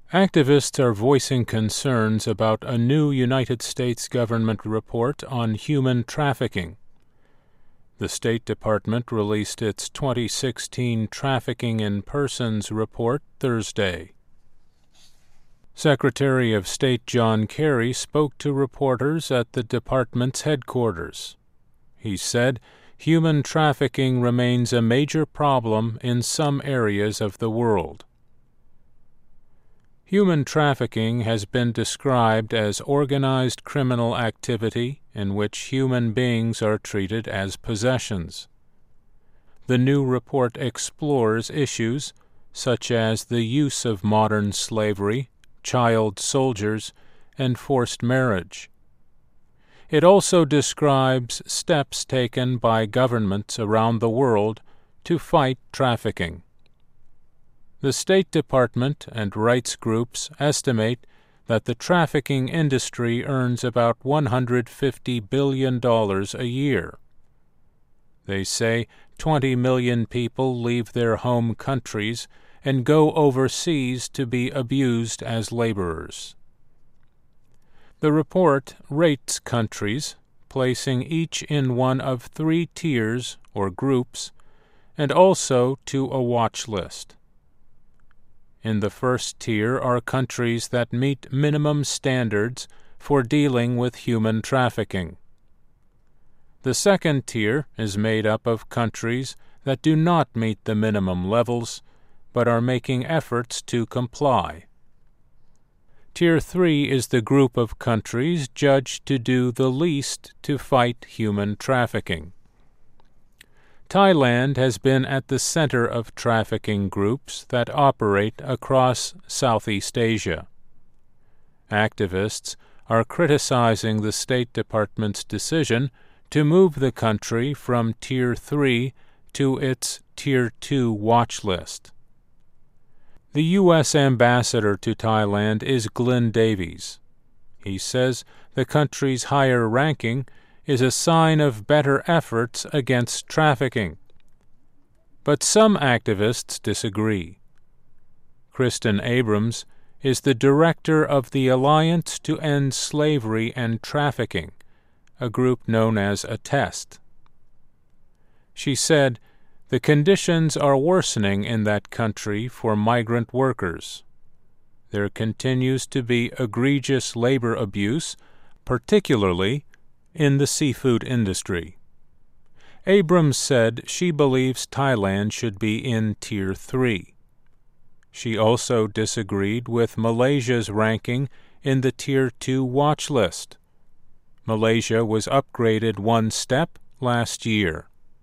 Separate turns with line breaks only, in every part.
Activists are voicing concerns about a new United States government report on human trafficking. The State Department released its 2016 Trafficking in Persons report Thursday. Secretary of State John Kerry spoke to reporters at the department's headquarters. He said, "Human trafficking remains a major problem in some areas of the world." Human trafficking has been described as organized criminal activity in which human beings are treated as possessions. The new report explores issues such as the use of modern slavery, child soldiers, and forced marriage. It also describes steps taken by governments around the world to fight trafficking. The State Department and rights groups estimate that the trafficking industry earns about $150 billion a year. They say 20 million people leave their home countries and go overseas to be abused as laborers. The report rates countries, placing each in one of 3 tiers or groups, and also to a watch list. In the first tier are countries that meet minimum standards for dealing with human trafficking. The second tier is made up of countries that do not meet the minimum levels, but are making efforts to comply. Tier 3 is the group of countries judged to do the least to fight human trafficking. Thailand has been at the center of trafficking groups that operate across Southeast Asia. Activists are criticizing the State Department's decision to move the country from Tier 3 to its Tier 2 watch list. The U.S. ambassador to Thailand is Glenn Davies. He says the country's higher ranking is a sign of better efforts against trafficking. But some activists disagree. Kristen Abrams is the director of the Alliance to End Slavery and Trafficking, a group known as ATTEST. She said, "The conditions are worsening in that country for migrant workers. There continues to be egregious labor abuse, particularly in the seafood industry." Abrams said she believes Thailand should be in Tier 3. She also disagreed with Malaysia's ranking in the Tier 2 watch list. Malaysia was upgraded 1 step last year.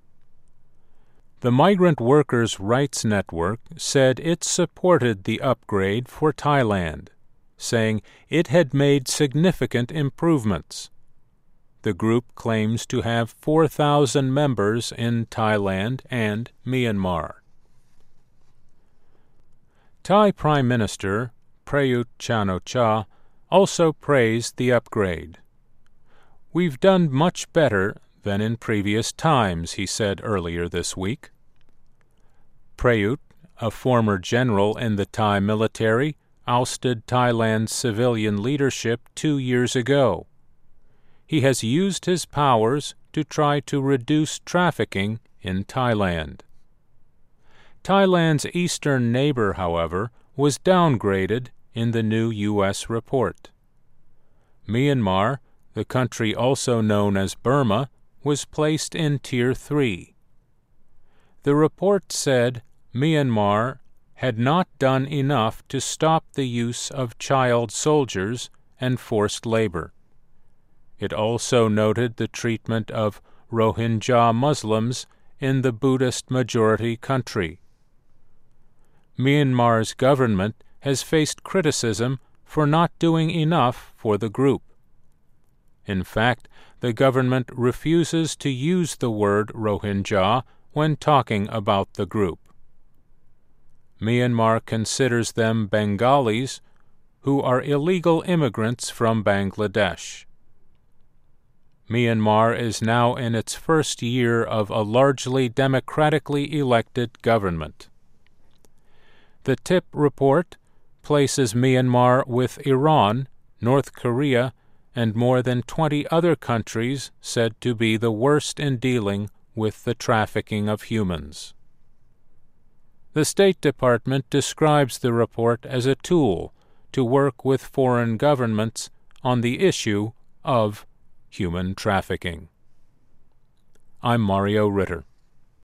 The Migrant Workers' Rights Network said it supported the upgrade for Thailand, saying it had made significant improvements. The group claims to have 4,000 members in Thailand and Myanmar. Thai Prime Minister Prayut Chan-o-cha also praised the upgrade. "We've done much better than in previous times," he said earlier this week. Prayut, a former general in the Thai military, ousted Thailand's civilian leadership 2 years ago. He has used his powers to try to reduce trafficking in Thailand. Thailand's eastern neighbor, however, was downgraded in the new U.S. report. Myanmar, the country also known as Burma, was placed in Tier 3. The report said Myanmar had not done enough to stop the use of child soldiers and forced labor. It also noted the treatment of Rohingya Muslims in the Buddhist-majority country. Myanmar's government has faced criticism for not doing enough for the group. In fact, the government refuses to use the word Rohingya when talking about the group. Myanmar considers them Bengalis, who are illegal immigrants from Bangladesh. Myanmar is now in its first year of a largely democratically elected government. The TIP report places Myanmar with Iran, North Korea, and more than 20 other countries said to be the worst in dealing with the trafficking of humans. The State Department describes the report as a tool to work with foreign governments on the issue of human trafficking. I'm Mario Ritter.